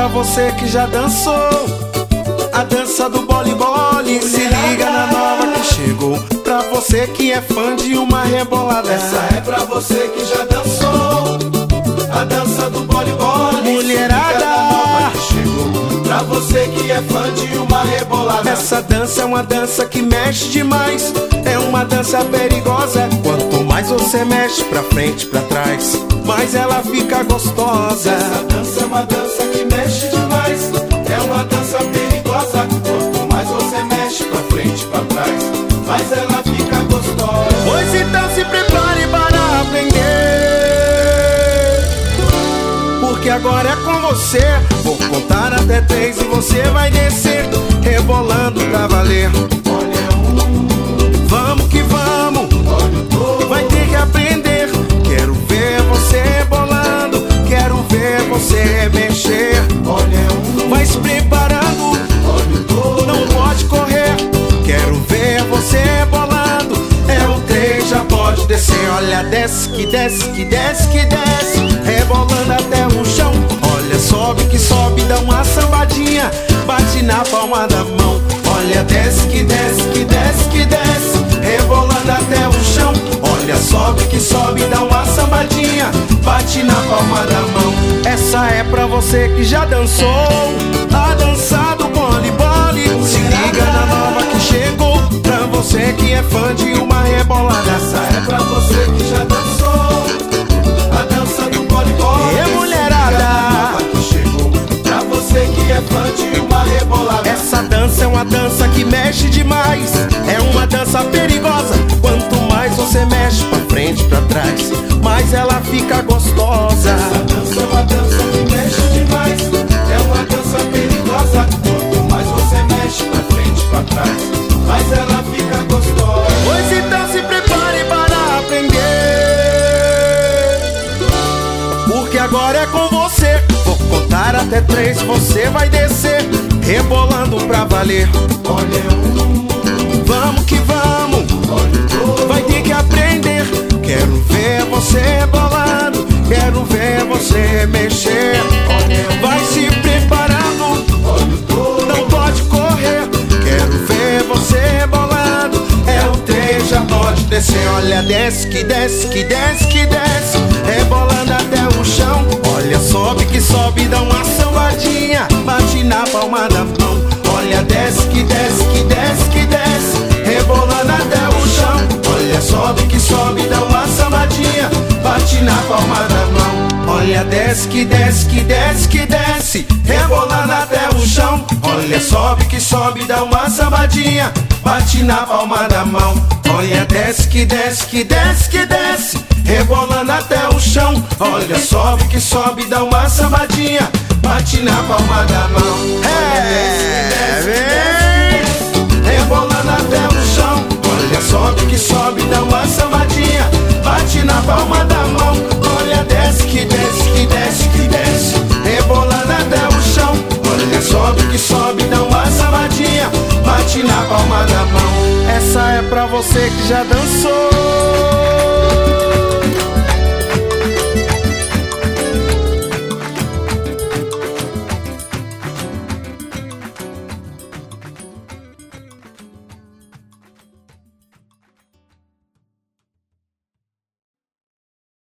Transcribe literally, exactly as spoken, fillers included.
pra você que já dançou a dança do bole-bole. Se liga na nova que chegou, pra você que é fã de uma rebolada. Essa é pra você que já dançou a dança do bole-bole. Mulherada, que chegou, pra você que é fã de uma rebolada. essa dança é uma dança que mexe demais, é uma dança perigosa. Quanto mais você mexe pra frente, pra trás, mais ela fica gostosa. Essa dança é uma dança que mexe demais, é uma dança perigosa. Quanto mais você mexe pra frente, pra trás, mais ela fica gostosa. Pois então se prepare para aprender, porque agora é com você. Vou contar até três e você vai descer, rebolando pra valer. Olha um, Vamos que vamos, olha o dois, vai ter que aprender. Quero ver você rebolando, quero ver você mexer. olha um, Vai se preparando, olha o dois, não pode correr. Quero ver você rebolando, é o três, já pode descer. Olha, desce que desce, que desce, que desce, rebolando até o chão. Olha, sobe que sobe, dá uma sambadinha, bate na palma da mão. Olha, desce que desce, que desce, que desce, rebolando até o chão. Olha, sobe que sobe, dá uma sambadinha, bate na palma da mão. Essa é pra você que já dançou a dança do bole-bole. Se liga na nova que chegou, pra você que é fã de uma rebolada. essa é pra você que já dançou a dança do bole-bole. E mulherada, que chegou, pra você que é fã de uma rebolada. essa dança é uma dança que mexe demais, é uma dança perigosa. Quanto mais você mexe pra frente, pra trás, mais ela fica gostosa. Essa dança é uma dança que mexe demais, é uma dança perigosa. Quanto mais você mexe pra frente, pra trás, mais ela fica gostosa. Pois então se prepare para aprender, porque agora é com você. Vou contar até três, você vai descer, rebolando pra valer. Olha um, Vamos que vamos, olha o dois, vai ter que aprender. Quero ver você rebolando, quero ver você mexer. Vai se preparando, olha o dois, não pode correr. Quero ver você rebolando, é o três, já pode descer. Olha, desce que desce, que desce, que desce, rebolando até o chão. Olha, sobe que sobe, dá uma sambadinha, bate na palma da mão. Olha, desce que desce, que desce, que desce, rebolando até o chão. Olha, sobe que sobe, dá uma sambadinha, bate na palma da mão. Olha, desce que desce, que desce, que desce, rebolando até o chão. Olha, sobe que sobe, dá uma sambadinha, bate na palma da mão. Olha, desce que desce, que desce, que desce, rebolando até o chão. Olha, sobe que sobe, dá uma sambadinha, bate na palma da mão. É, vem, rebolando até o chão. Olha, sobe que sobe, dá uma sambadinha, bate na palma da mão. Olha, desce que desce, que desce, que desce, rebolando até o chão. Olha, sobe que sobe, dá uma sambadinha, bate na palma da mão. Essa é pra você que já dançou